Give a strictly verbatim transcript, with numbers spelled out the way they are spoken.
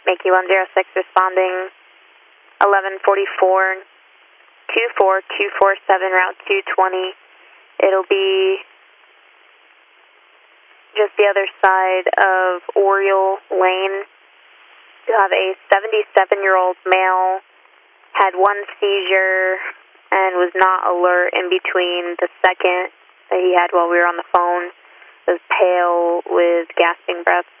Yankee one zero six responding eleven forty-four, two four two four seven, route two twenty. It'll be just the other side of Oriole Lane. You have a seventy-seven-year-old male, had one seizure, and was not alert in between the second that he had while we were on the phone. Was pale with gasping breaths.